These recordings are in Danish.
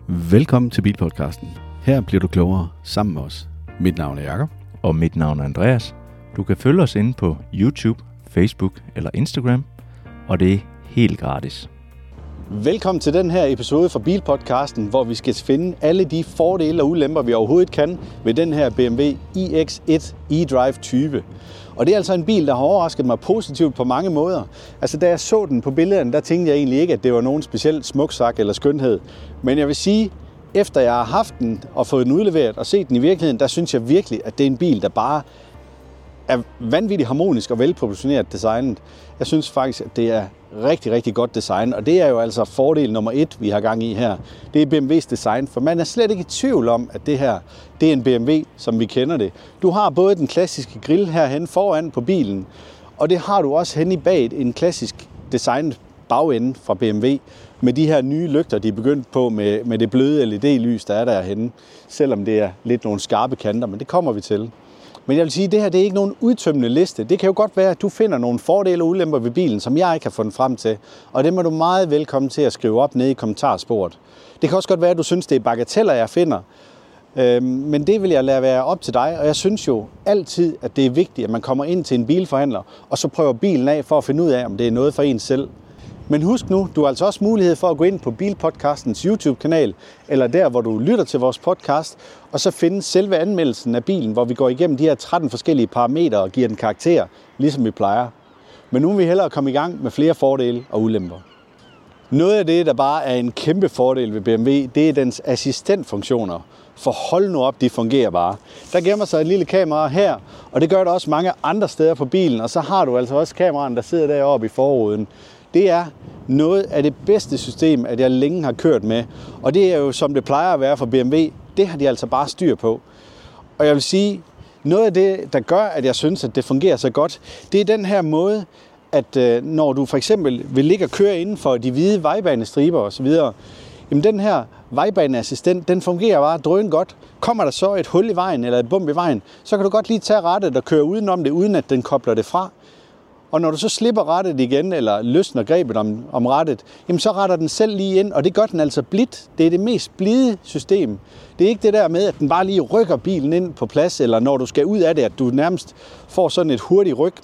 Velkommen til Bilpodcasten. Her bliver du klogere sammen med os. Mit navn er Jakob. Og mit navn er Andreas. Du kan følge os inde på YouTube, Facebook eller Instagram, og det er helt gratis. Velkommen til den her episode fra Bilpodcasten, hvor vi skal finde alle de fordele og ulemper, vi overhovedet kan ved den her BMW iX1 eDrive 20. Og det er altså en bil, der har overrasket mig positivt på mange måder. Altså da jeg så den på billederne, der tænkte jeg egentlig ikke, at det var nogen speciel smuksak eller skønhed. Men jeg vil sige, efter jeg har haft den og fået den udleveret og set den i virkeligheden, der synes jeg virkelig, at det er en bil, der bare er vanvittigt harmonisk og velproportioneret designet. Jeg synes faktisk, at det er rigtig, rigtig godt design, og det er jo altså fordel nummer 1, vi har gang i her. Det er BMW's design, for man er slet ikke i tvivl om, at det her, det er en BMW, som vi kender det. Du har både den klassiske grill herhen foran på bilen, og det har du også hen i bag en klassisk designet bagende fra BMW, med de her nye lygter, de er begyndt på med det bløde LED-lys, der er derhenne, selvom det er lidt nogle skarpe kanter, men det kommer vi til. Men jeg vil sige, at det her det er ikke nogen udtømmende liste. Det kan jo godt være, at du finder nogle fordele og ulemper ved bilen, som jeg ikke har fundet frem til. Og det må du meget velkommen til at skrive op nede i kommentarsporet. Det kan også godt være, at du synes, det er bagateller, jeg finder. Men det vil jeg lade være op til dig. Og jeg synes jo altid, at det er vigtigt, at man kommer ind til en bilforhandler, og så prøver bilen af for at finde ud af, om det er noget for en selv. Men husk nu, du har altså også mulighed for at gå ind på Bilpodcastens YouTube-kanal, eller der, hvor du lytter til vores podcast, og så finde selve anmeldelsen af bilen, hvor vi går igennem de her 13 forskellige parametre og giver den karakter, ligesom vi plejer. Men nu vil vi hellere komme i gang med flere fordele og ulemper. Noget af det, der bare er en kæmpe fordel ved BMW, det er dens assistentfunktioner. For hold nu op, de fungerer bare. Der gemmer sig et lille kamera her, og det gør der også mange andre steder på bilen, og så har du altså også kameraen, der sidder deroppe i forruden. Det er noget af det bedste system, at jeg længe har kørt med. Og det er jo, som det plejer at være for BMW, det har de altså bare styr på. Og jeg vil sige, noget af det, der gør, at jeg synes, at det fungerer så godt, det er den her måde, at når du for eksempel vil ligge og køre inden for de hvide vejbanestriber osv., jamen den her vejbaneassistent, den fungerer bare drøn godt. Kommer der så et hul i vejen eller et bump i vejen, så kan du godt lige tage rattet og køre udenom det, uden at den kobler det fra. Og når du så slipper rattet igen, eller løsner grebet om rattet, jamen så retter den selv lige ind, og det gør den altså blidt. Det er det mest blide system. Det er ikke det der med, at den bare lige rykker bilen ind på plads, eller når du skal ud af det, at du nærmest får sådan et hurtigt ryk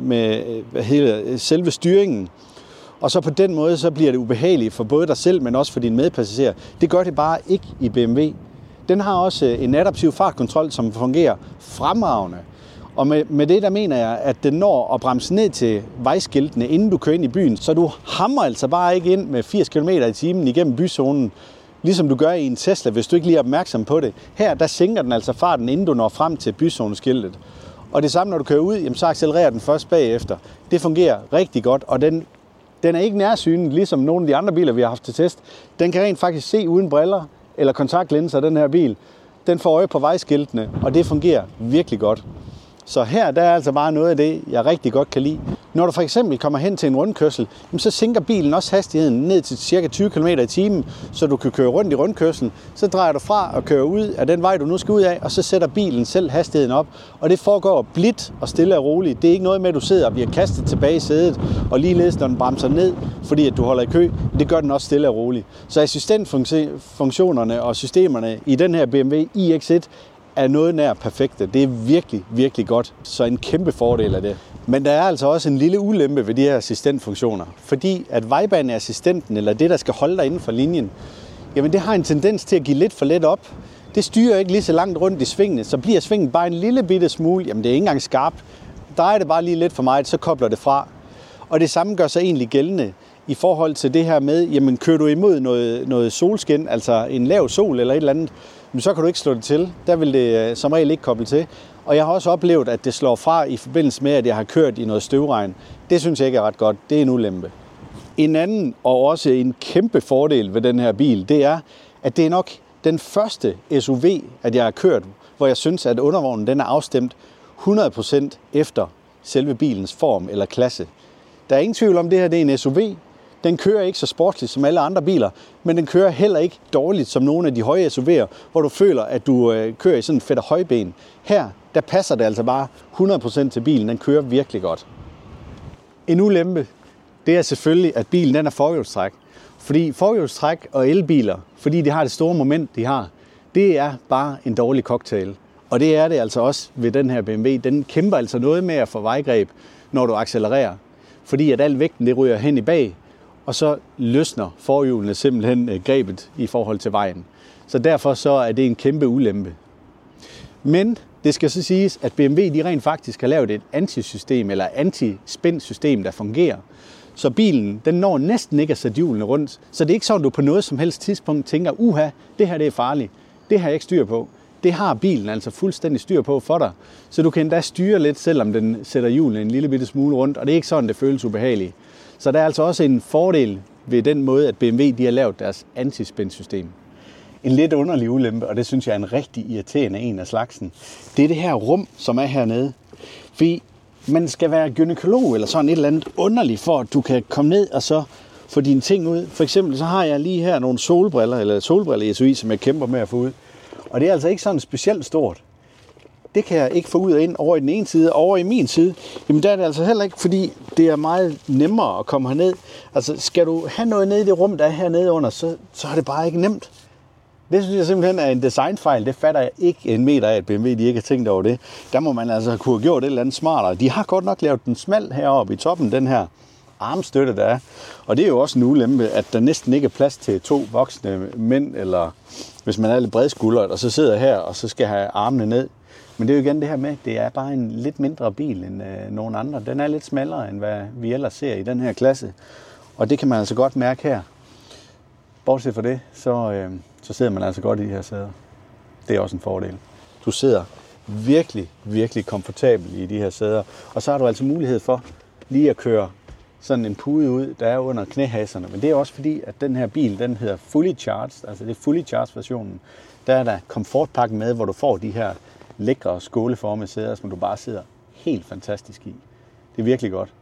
med hele selve styringen. Og så på den måde, så bliver det ubehageligt for både dig selv, men også for dine medpassagerer. Det gør det bare ikke i BMW. Den har også en adaptiv fartkontrol, som fungerer fremragende. Og med det, der mener jeg, at den når at bremse ned til vejskiltene, inden du kører ind i byen. Så du hammer altså bare ikke ind med 80 km i timen igennem byzonen, ligesom du gør i en Tesla, hvis du ikke lige er opmærksom på det. Her, der sænker den altså farten, inden du når frem til byzoneskiltet. Og det samme, når du kører ud, jamen, så accelererer den først bagefter. Det fungerer rigtig godt, og den er ikke nærsynet, ligesom nogle af de andre biler, vi har haft til test. Den kan rent faktisk se uden briller eller kontaktlinser, den her bil. Den får øje på vejskiltene, og det fungerer virkelig godt. Så her der er altså bare noget af det, jeg rigtig godt kan lide. Når du for eksempel kommer hen til en rundkørsel, så sænker bilen også hastigheden ned til ca. 20 km i timen, så du kan køre rundt i rundkørslen. Så drejer du fra og kører ud af den vej, du nu skal ud af, og så sætter bilen selv hastigheden op. Og det foregår blidt og stille og roligt. Det er ikke noget med, at du sidder og bliver kastet tilbage i sædet, og ligeledes når den bremser ned, fordi at du holder i kø. Det gør den også stille og roligt. Så assistentfunktionerne og systemerne i den her BMW iX1 er noget nær perfekte. Det er virkelig, virkelig godt. Så en kæmpe fordel af det. Men der er altså også en lille ulempe ved de her assistentfunktioner. Fordi at vejbaneassistenten, eller det, der skal holde dig inden for linjen, jamen det har en tendens til at give lidt for let op. Det styrer ikke lige så langt rundt i svingene, så bliver svingen bare en lille bitte smule. Jamen det er ikke engang skarpt. Drejer det bare lige lidt for meget, så kobler det fra. Og det samme gør sig egentlig gældende i forhold til det her med, jamen kører du imod noget solskin, altså en lav sol eller et eller andet, så kan du ikke slå det til. Der vil det som regel ikke koble til. Og jeg har også oplevet, at det slår fra i forbindelse med, at jeg har kørt i noget støvregn. Det synes jeg ikke er ret godt. Det er en ulempe. En anden og også en kæmpe fordel ved den her bil, det er, at det er nok den første SUV, at jeg har kørt, hvor jeg synes, at undervognen den er afstemt 100% efter selve bilens form eller klasse. Der er ingen tvivl om, det her det er en SUV. Den kører ikke så sportsligt som alle andre biler, men den kører heller ikke dårligt som nogle af de høje SUV'er, hvor du føler, at du kører i sådan en fedt og højben. Her, der passer det altså bare 100% til bilen. Den kører virkelig godt. En ulempe, det er selvfølgelig, at bilen den er forhjulstræk. Fordi forhjulstræk og elbiler, fordi de har det store moment, de har, det er bare en dårlig cocktail. Og det er det altså også ved den her BMW. Den kæmper altså noget med at få vejgreb, når du accelererer. Fordi at al vægten det ryger hen i bag, og så løsner forhjulene simpelthen grebet i forhold til vejen. Så derfor så er det en kæmpe ulempe. Men det skal så siges, at BMW de rent faktisk har lavet et antisystem eller anti-spændsystem, der fungerer. Så bilen den når næsten ikke at sætte hjulene rundt. Så det er ikke sådan, du på noget som helst tidspunkt tænker, det her det er farligt. Det har jeg ikke styr på. Det har bilen altså fuldstændig styr på for dig. Så du kan endda styre lidt, selvom den sætter hjulene en lille bitte smule rundt. Og det er ikke sådan, det føles ubehageligt. Så der er altså også en fordel ved den måde, at BMW de har lavet deres antispændssystem. En lidt underlig ulempe, og det synes jeg er en rigtig irriterende en af slagsen. Det er det her rum, som er hernede. Fordi man skal være gynækolog eller sådan et eller andet underligt, for at du kan komme ned og så få dine ting ud. For eksempel så har jeg lige her nogle solbriller-etui, som jeg kæmper med at få ud. Og det er altså ikke sådan specielt stort. Det kan jeg ikke få ud og ind over i den ene side, over i min side. Jamen der er det altså heller ikke, fordi det er meget nemmere at komme herned. Altså skal du have noget nede i det rum, der er hernede under, så er det bare ikke nemt. Det synes jeg simpelthen er en designfejl. Det fatter jeg ikke en meter af, at BMW de ikke har tænkt over det. Der må man altså kunne have gjort et eller andet smartere. De har godt nok lavet den smal heroppe i toppen, den her armstøtte, der er. Og det er jo også en ulempe, at der næsten ikke er plads til 2 voksne mænd, eller hvis man er lidt bredskuldret, og så sidder her, og så skal have armene ned. Men det er jo igen det her med, det er bare en lidt mindre bil end nogen andre. Den er lidt smallere, end hvad vi ellers ser i den her klasse. Og det kan man altså godt mærke her. Bortset fra det, så sidder man altså godt i de her sæder. Det er også en fordel. Du sidder virkelig, virkelig komfortabel i de her sæder. Og så har du altså mulighed for lige at køre sådan en pude ud, der er under knæhaserne. Men det er også fordi, at den her bil, den hedder Fully Charged. Altså det er Fully Charged versionen. Der er der komfortpakken med, hvor du får de her lækre skåleformede sæder, som du bare sidder helt fantastisk i. Det er virkelig godt.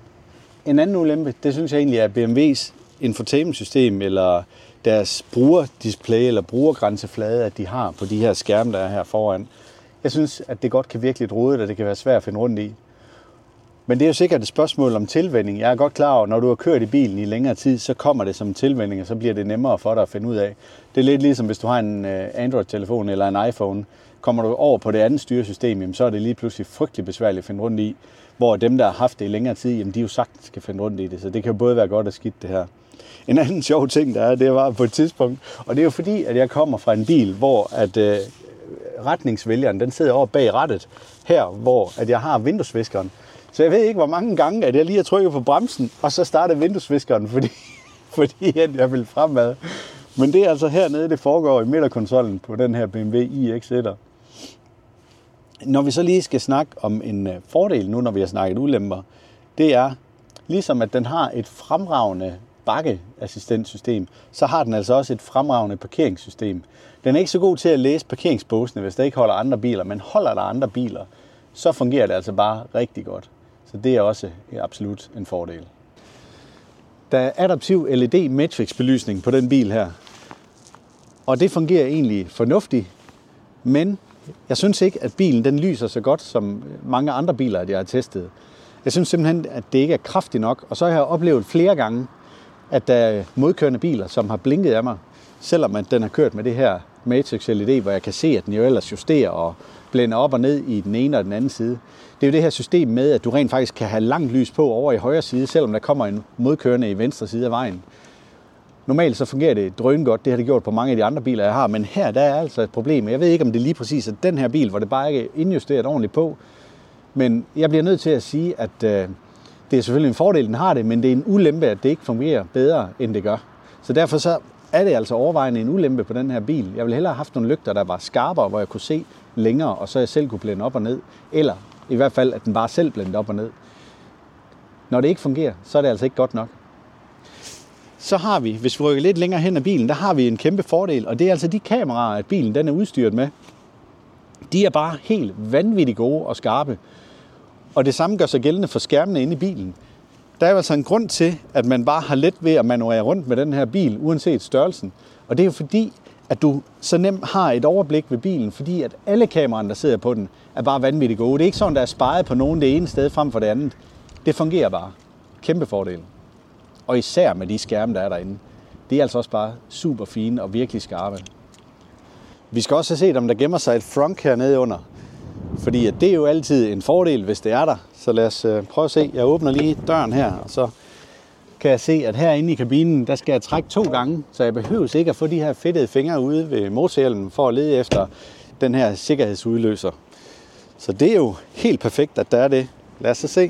En anden ulempe, det synes jeg egentlig er BMW's infotainmentsystem, eller deres brugerdisplay eller brugergrænseflade, at de har på de her skærme, der er her foran. Jeg synes, at det godt kan virke lidt rodet, og det kan være svært at finde rundt i. Men det er jo sikkert et spørgsmål om tilvænning. Jeg er godt klar over, at når du har kørt i bilen i længere tid, så kommer det som tilvænning, og så bliver det nemmere for dig at finde ud af. Det er lidt ligesom, hvis du har en Android-telefon eller en iPhone. Kommer du over på det andet styresystem, så er det lige pludselig frygtelig besværligt at finde rundt i. Hvor dem, der har haft det i længere tid, de jo sagtens skal finde rundt i det. Så det kan jo både være godt og skidt, det her. En anden sjov ting, der er, det var på et tidspunkt, og det er jo fordi, at jeg kommer fra en bil, hvor at retningsvælgeren, den sidder over bag rattet, her hvor at jeg har vinduesviskeren. Så jeg ved ikke, hvor mange gange, at jeg lige har trykket på bremsen, og så startede vinduesviskeren, fordi at jeg vil fremad. Men det er altså hernede, det foregår i midterkonsollen på den her BMW iX1'er. Når vi så lige skal snakke om en fordel nu, når vi har snakket ulemper, det er, ligesom at den har et fremragende bakkeassistentsystem, så har den altså også et fremragende parkeringssystem. Den er ikke så god til at læse parkeringsbåsene, hvis der ikke holder andre biler, men holder der andre biler, så fungerer det altså bare rigtig godt. Så det er også absolut en fordel. Der er adaptiv LED matrix-belysning på den bil her, og det fungerer egentlig fornuftigt, men jeg synes ikke, at bilen den lyser så godt som mange andre biler, at jeg har testet. Jeg synes simpelthen, at det ikke er kraftigt nok, og så har jeg oplevet flere gange, at der er modkørende biler, som har blinket af mig, selvom at den har kørt med det her Matrix LED, hvor jeg kan se, at den jo ellers justerer og blænder op og ned i den ene og den anden side. Det er jo det her system med, at du rent faktisk kan have langt lys på over i højre side, selvom der kommer en modkørende i venstre side af vejen. Normalt så fungerer det drøngodt, det har det gjort på mange af de andre biler, jeg har, men her der er altså et problem. Jeg ved ikke, om det er lige præcis at den her bil, hvor det bare ikke er indjusteret ordentligt på, men jeg bliver nødt til at sige, at det er selvfølgelig en fordel, den har det, men det er en ulempe, at det ikke fungerer bedre, end det gør. Så derfor så er det altså overvejende en ulempe på den her bil. Jeg ville hellere have haft nogle lygter, der var skarpere, hvor jeg kunne se længere, og så jeg selv kunne blende op og ned, eller i hvert fald, at den bare selv blendede op og ned. Når det ikke fungerer, så er det altså ikke godt nok. Så har vi, hvis vi rykker lidt længere hen af bilen, der har vi en kæmpe fordel, og det er altså de kameraer, at bilen den er udstyret med. De er bare helt vanvittigt gode og skarpe. Og det samme gør sig gældende for skærmene inde i bilen. Der er jo altså en grund til, at man bare har let ved at manøvrere rundt med den her bil, uanset størrelsen. Og det er jo fordi, at du så nemt har et overblik ved bilen, fordi at alle kameraerne, der sidder på den, er bare vanvittigt gode. Det er ikke sådan, der er sparet på nogen det ene sted frem for det andet. Det fungerer bare. Kæmpe fordel. Og især med de skærme, der er derinde. de er altså også bare super fine og virkelig skarpe. Vi skal også have set, om der gemmer sig et frunk hernede under. Fordi det er jo altid en fordel, hvis det er der. Så lad os prøve at se. Jeg åbner lige døren her, og så kan jeg se, at herinde i kabinen, der skal jeg trække 2 gange. Så jeg behøver ikke at få de her fedtede fingre ude ved motorhjelmen for at lede efter den her sikkerhedsudløser. Så det er jo helt perfekt, at der er det. Lad os så se.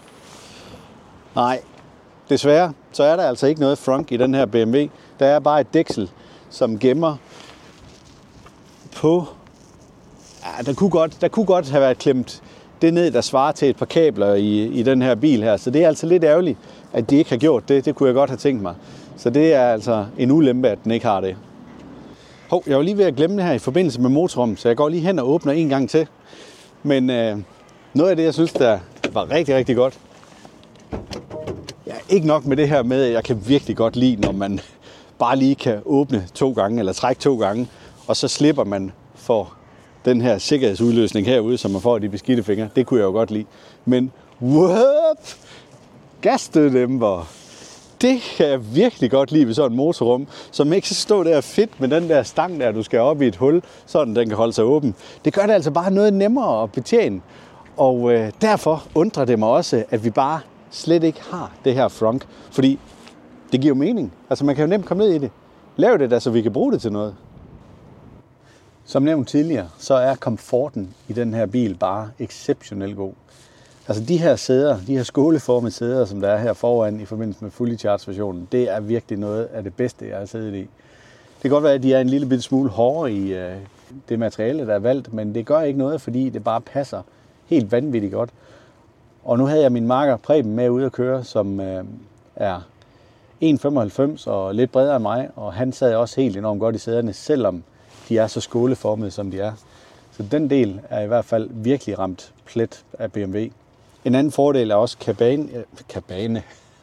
Nej, desværre, så er der altså ikke noget frunk i den her BMW. Der er bare et dæksel, som gemmer på... Ja, der kunne godt have været klemt det ned, der svarer til et par kabler i den her bil her. Så det er altså lidt ærgerligt, at de ikke har gjort det. Det kunne jeg godt have tænkt mig. Så det er altså en ulempe, at den ikke har det. Jeg var lige ved at glemme det her i forbindelse med motorrummet, så jeg går lige hen og åbner en gang til. Men noget af det, jeg synes, der var rigtig, rigtig godt. Ja, ikke nok med det her med, at jeg kan virkelig godt lide, når man bare lige kan åbne 2 gange eller trække 2 gange, og så slipper man for den her sikkerhedsudløsning herude, som man får i de beskidte fingre. Det kunne jeg jo godt lide. Men gasstøddæmper, det kan jeg virkelig godt lide ved sådan et motorrum, som ikke skal stå der fedt med den der stang der, du skal op i et hul, sådan den kan holde sig åben. Det gør det altså bare noget nemmere at betjene. Og derfor undrer det mig også, at vi bare slet ikke har det her frunk. Fordi det giver jo mening. Altså man kan jo nemt komme ned i det. Lav det da, så vi kan bruge det til noget. Som nævnt tidligere, så er komforten i den her bil bare exceptionelt god. Altså de her sæder, de her skåleformede sæder, som der er her foran i forbindelse med fully charged versionen, det er virkelig noget af det bedste, jeg har siddet i. Det kan godt være, at de er en lille bitte smule hårdere i det materiale, der er valgt, men det gør ikke noget, fordi det bare passer helt vanvittigt godt. Og nu havde jeg min makker Preben med ude at køre, som er 1,95 og lidt bredere end mig, og han sad også helt enormt godt i sæderne, selvom de er så skåleformede, som de er. Så den del er i hvert fald virkelig ramt plet af BMW. En anden fordel er også kabane.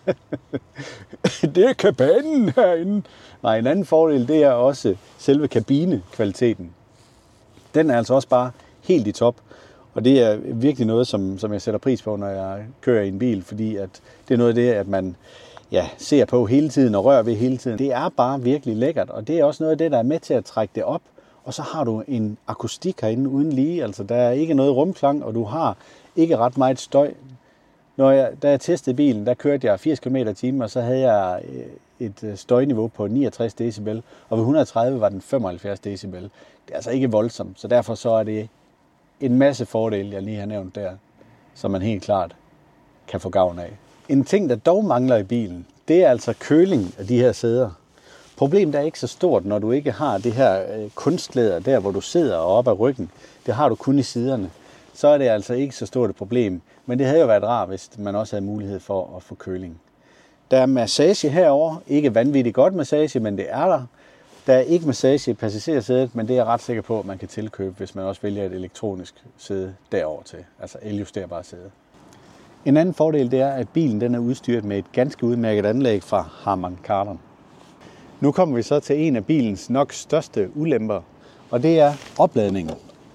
Det er kabanen herinde. Nej, en anden fordel, det er også selve kabinekvaliteten. Den er altså også bare helt i top. Og det er virkelig noget, som jeg sætter pris på, når jeg kører i en bil, fordi at det er noget af det, at man ser på hele tiden og rører ved hele tiden. Det er bare virkelig lækkert, og det er også noget af det, der er med til at trække det op. Og så har du en akustik herinde uden lige, altså der er ikke noget rumklang, og du har ikke ret meget støj. Da jeg testede bilen, der kørte jeg 80 km/t, og så havde jeg et støjniveau på 69 decibel, og ved 130 var den 75 decibel. Det er altså ikke voldsomt, så derfor så er det en masse fordele, jeg lige har nævnt der, som man helt klart kan få gavn af. En ting, der dog mangler i bilen, det er altså køling af de her sæder. Problemet er ikke så stort, når du ikke har det her kunstlæder der, hvor du sidder oppe af ryggen. Det har du kun i siderne. Så er det altså ikke så stort et problem. Men det havde jo været rart, hvis man også havde mulighed for at få køling. Der er massage herover. Ikke vanvittigt godt massage, men det er der. Der er ikke massage i passagersædet, men det er jeg ret sikker på, at man kan tilkøbe, hvis man også vælger et elektronisk sæde derover til. Altså eljusterbare sæde. En anden fordel det er, at bilen den er udstyret med et ganske udmærket anlæg fra Harman Kardon. Nu kommer vi så til en af bilens nok største ulemper, og det er opladningen.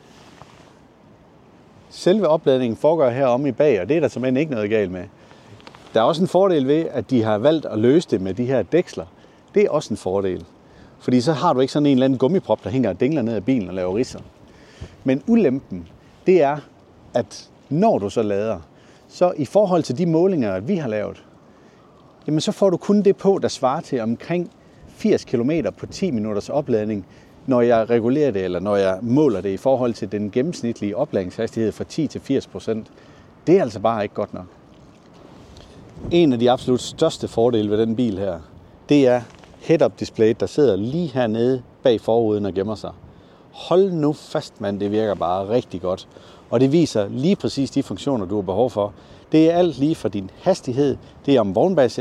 Selve opladningen foregår heromme i bag, og det er der simpelthen ikke noget galt med. Der er også en fordel ved, at de har valgt at løse det med de her dæksler. Det er også en fordel, fordi så har du ikke sådan en eller anden gummiprop, der hænger og dingler ned af bilen og laver ridser. Men ulempen, det er, at når du så lader, så i forhold til de målinger, vi har lavet, jamen så får du kun det på, der svarer til omkring 80 km på 10 minutters opladning, når jeg regulerer det, eller når jeg måler det i forhold til den gennemsnitlige opladningshastighed fra 10 til 80%. Det er altså bare ikke godt nok. En af de absolut største fordele ved den bil her, det er head-up displayet, der sidder lige hernede bag forruden og gemmer sig. Hold nu fast, mand, det virker bare rigtig godt. Og det viser lige præcis de funktioner, du har behov for. Det er alt lige fra din hastighed, det er om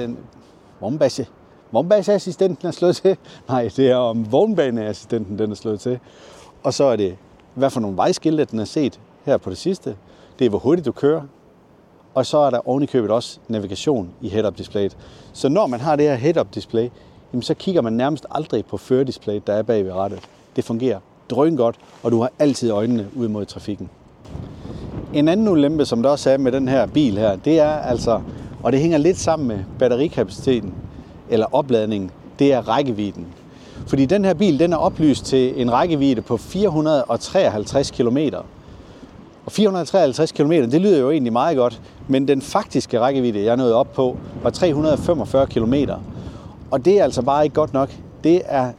vognbaneassistenten er slået til. Nej, det er om vognbaneassistenten, den er slået til. Og så er det, hvad for nogle vejskilte, den er set her på det sidste. Det er, hvor hurtigt du kører. Og så er der ovenikøbet også navigation i head-up displayet. Så når man har det her head-up display, jamen så kigger man nærmest aldrig på førerdisplayet, der er bag ved rattet. Det fungerer drøngodt, og du har altid øjnene ud mod trafikken. En anden ulempe, som der også er med den her bil her, det er altså, og det hænger lidt sammen med batterikapaciteten, eller opladningen, det er rækkevidden. Fordi den her bil, den er oplyst til en rækkevidde på 453 km. Og 453 km, det lyder jo egentlig meget godt, men den faktiske rækkevidde, jeg nåede op på, var 345 km. Og det er altså bare ikke godt nok. Det er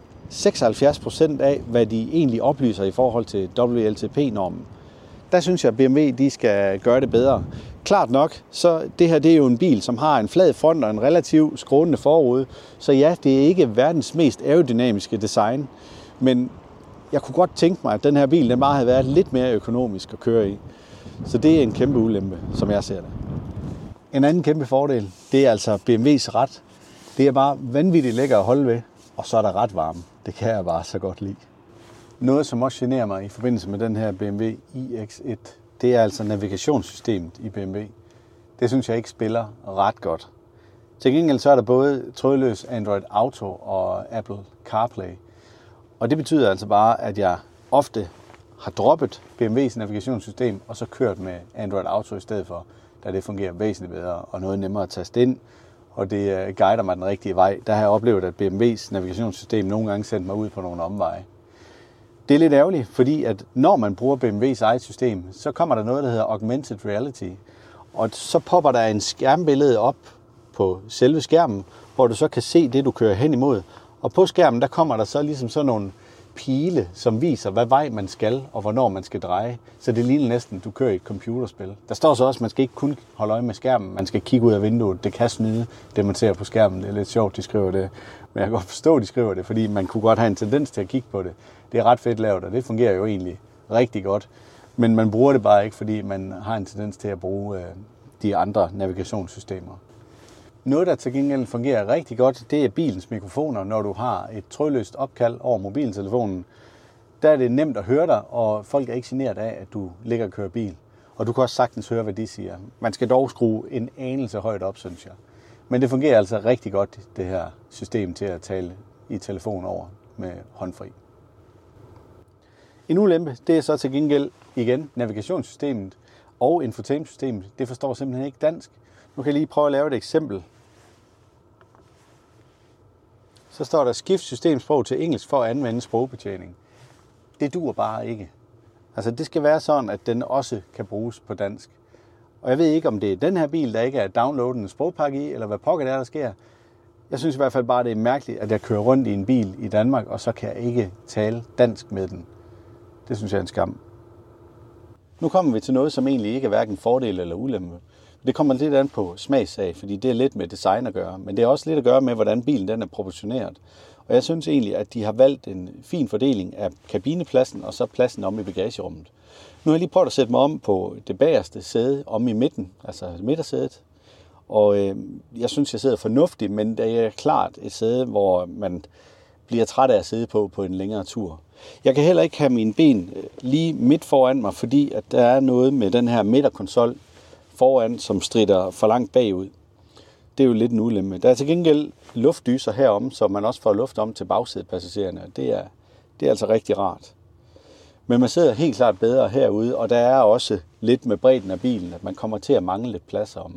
76% af, hvad de egentlig oplyser i forhold til WLTP-normen. Der synes jeg, at BMW de skal gøre det bedre. Klart nok, så det her det er jo en bil, som har en flad front og en relativt skrånende forrude. Så ja, det er ikke verdens mest aerodynamiske design. Men jeg kunne godt tænke mig, at den her bil den bare havde været lidt mere økonomisk at køre i. Så det er en kæmpe ulempe, som jeg ser det. En anden kæmpe fordel, det er altså BMW's rat. Det er bare vanvittigt lækker at holde ved, og så er der ret varme. Det kan jeg bare så godt lide. Noget, som også generer mig i forbindelse med den her BMW iX1, det er altså navigationssystemet i BMW. Det synes jeg ikke spiller ret godt. Til gengæld så er der både trådløs Android Auto og Apple CarPlay. Og det betyder altså bare, at jeg ofte har droppet BMW's navigationssystem og så kørt med Android Auto i stedet for, da det fungerer væsentligt bedre og noget nemmere at taste ind. Og det guider mig den rigtige vej. Der har jeg oplevet, at BMW's navigationssystem nogle gange sendte mig ud på nogle omveje. Det er lidt ærgerligt, fordi at når man bruger BMW's eget system, så kommer der noget, der hedder Augmented Reality. Og så popper der en skærmbillede op på selve skærmen, hvor du så kan se det, du kører hen imod. Og på skærmen, der kommer der så ligesom sådan nogle pile, som viser, hvad vej man skal, og hvornår man skal dreje. Så det ligner næsten, du kører i et computerspil. Der står så også, at man skal ikke kun holde øje med skærmen, man skal kigge ud af vinduet. Det kan snyde, det man ser på skærmen. Det er lidt sjovt, de skriver det. Men jeg kan godt forstå, de skriver det, fordi man kunne godt have en tendens til at kigge på det. Det er ret fedt lavet, og det fungerer jo egentlig rigtig godt. Men man bruger det bare ikke, fordi man har en tendens til at bruge de andre navigationssystemer. Noget, der til gengæld fungerer rigtig godt, det er bilens mikrofoner. Når du har et trådløst opkald over mobiltelefonen, der er det nemt at høre dig, og folk er ikke generet af, at du ligger og kører bil. Og du kan også sagtens høre, hvad de siger. Man skal dog skrue en anelse højt op, synes jeg. Men det fungerer altså rigtig godt, det her system til at tale i telefon over med håndfri. En ulempe, det er så til gengæld igen navigationssystemet og infotainmentsystemet. Det forstår simpelthen ikke dansk. Nu kan jeg lige prøve at lave et eksempel. Så står der skift systemsprog til engelsk for at anvende sprogbetjening. Det duer bare ikke. Altså det skal være sådan, at den også kan bruges på dansk. Og jeg ved ikke, om det er den her bil, der ikke er downloadet en sprogpakke i, eller hvad pokker der sker. Jeg synes i hvert fald bare, det er mærkeligt, at jeg kører rundt i en bil i Danmark, og så kan jeg ikke tale dansk med den. Det synes jeg er en skam. Nu kommer vi til noget, som egentlig ikke er hverken fordel eller ulempe. Det kommer lidt an på smagssag, fordi det er lidt med design at gøre, men det er også lidt at gøre med, hvordan bilen den er proportioneret. Og jeg synes egentlig, at de har valgt en fin fordeling af kabinepladsen og så pladsen om i bagagerummet. Nu har jeg lige prøvet at sætte mig om på det bagerste sæde, om i midten, altså midtersædet. Og jeg synes, jeg sidder fornuftigt, men det er klart et sæde, hvor man bliver træt af at sidde på en længere tur. Jeg kan heller ikke have mine ben lige midt foran mig, fordi at der er noget med den her midterkonsol foran, som stritter for langt bagud. Det er jo lidt en ulempe. Der er til gengæld luftdyser herom, så man også får luft om til bagsædepassagererne. Det er altså rigtig rart. Men man sidder helt klart bedre herude, og der er også lidt med bredden af bilen, at man kommer til at mangle lidt plads om.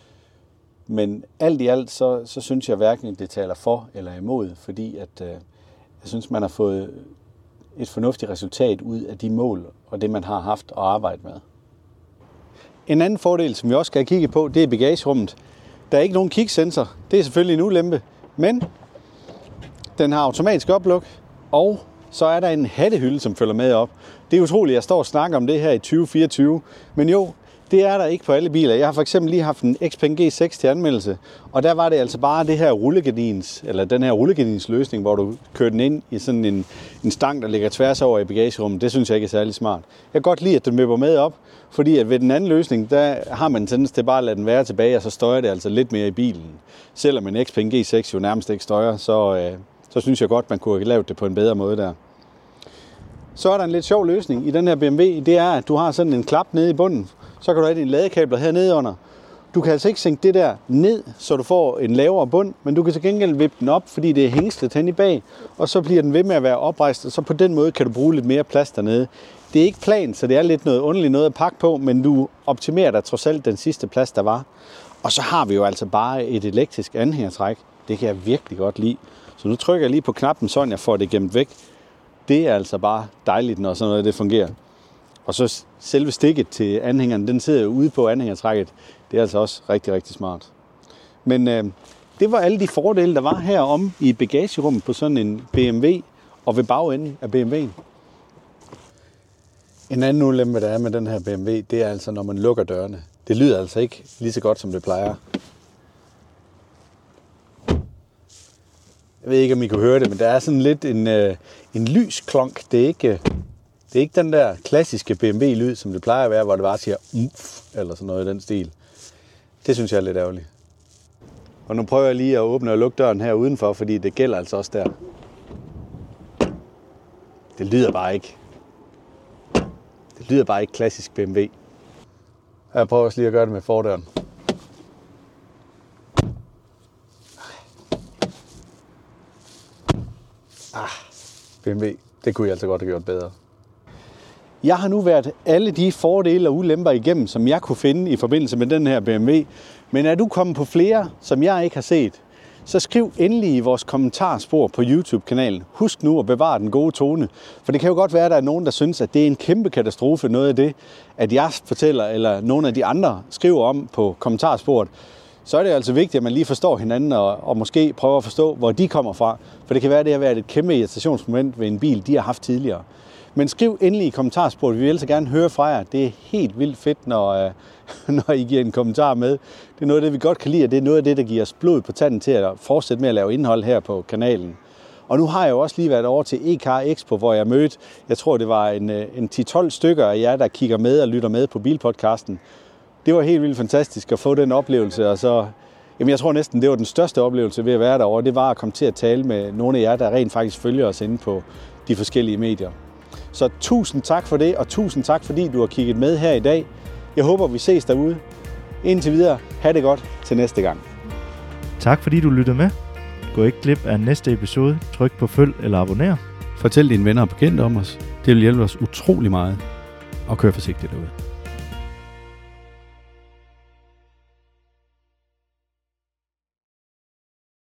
Men alt i alt, så synes jeg hverken, det taler for eller imod, fordi at, jeg synes, man har fået et fornuftigt resultat ud af de mål og det, man har haft at arbejde med. En anden fordel, som vi også skal kigge på, det er bagagerummet. Der er ikke nogen kicksensor. Det er selvfølgelig en ulempe, men den har automatisk opluk, og så er der en hattehylde, som følger med op. Det er utroligt, at jeg står og snakker om det her i 2024, men jo, det er der ikke på alle biler. Jeg har for eksempel lige haft en Xpeng G6 til anmeldelse, og der var det altså bare det her den her rullegardinsløsning, hvor du kører den ind i sådan en stang, der ligger tværs over i bagagerummet. Det synes jeg ikke er særlig smart. Jeg kan godt lide, at den møber med op, fordi at ved den anden løsning, der har man en tendens til bare at lade den være tilbage, og så støjer det altså lidt mere i bilen. Selvom en Xpeng G6 jo nærmest ikke støjer, så synes jeg godt, man kunne have lavet det på en bedre måde der. Så er der en lidt sjov løsning i den her BMW, det er, at du har sådan en klap nede i bunden. Så kan du have dine ladekabler hernede under. Du kan altså ikke sænke det der ned, så du får en lavere bund, men du kan til gengæld vippe den op, fordi det er hængslet hen i bag, og så bliver den ved med at være oprejst, og så på den måde kan du bruge lidt mere plads dernede. Det er ikke plan, så det er lidt noget underligt noget at pakke på, men du optimerer da trods alt den sidste plads, der var. Og så har vi jo altså bare et elektrisk anhængertræk. Det kan jeg virkelig godt lide. Så nu trykker jeg lige på knappen, så jeg får det gemt væk. Det er altså bare dejligt, når sådan noget det fungerer. Og så selve stikket til anhængeren, den sidder ude på anhængertrækket. Det er altså også rigtig, rigtig smart. Men det var alle de fordele, der var herom i bagagerummet på sådan en BMW og ved bagenden af BMW'en. En anden ulempe, der er med den her BMW, det er altså, når man lukker dørene. Det lyder altså ikke lige så godt, som det plejer. Jeg ved ikke, om I kunne høre det, men der er sådan lidt en lysklonk. Det er ikke den der klassiske BMW-lyd, som det plejer at være, hvor det bare siger eller sådan noget i den stil. Det synes jeg er lidt ærgerligt. Og nu prøver jeg lige at åbne og lukke døren her udenfor, fordi det gælder altså også der. Det lyder bare ikke. Det lyder bare ikke klassisk BMW. Jeg prøver også lige at gøre det med fordøren. BMW, det kunne jeg altså godt have gjort bedre. Jeg har nu været alle de fordele og ulemper igennem, som jeg kunne finde i forbindelse med den her BMW. Men er du kommet på flere, som jeg ikke har set, så skriv endelig i vores kommentarspor på YouTube-kanalen. Husk nu at bevare den gode tone, for det kan jo godt være, at der er nogen, der synes, at det er en kæmpe katastrofe, noget af det, at jeg fortæller, eller nogle af de andre skriver om på kommentarsporet. Så er det altså vigtigt, at man lige forstår hinanden og måske prøver at forstå, hvor de kommer fra. For det kan være, at det har været et kæmpe irritationsmoment ved en bil, de har haft tidligere. Men skriv endelig i kommentarsporet, vi vil altså gerne høre fra jer. Det er helt vildt fedt, når I giver en kommentar med. Det er noget af det, vi godt kan lide, og det er noget af det, der giver os blod på tanden til at fortsætte med at lave indhold her på kanalen. Og nu har jeg jo også lige været over til eCar Expo, hvor jeg mødte, jeg tror det var en 10-12 stykker af jer, der kigger med og lytter med på Bilpodcasten. Det var helt vildt fantastisk at få den oplevelse, og så, jeg tror næsten, det var den største oplevelse ved at være derovre. Det var at komme til at tale med nogle af jer, der rent faktisk følger os inde på de forskellige medier. Så tusind tak for det, og tusind tak, fordi du har kigget med her i dag. Jeg håber, vi ses derude. Indtil videre, ha' det godt til næste gang. Tak fordi du lyttede med. Gå ikke glip af næste episode. Tryk på følg eller abonner. Fortæl dine venner og bekendte om os. Det vil hjælpe os utrolig meget. Og kør forsigtigt derude.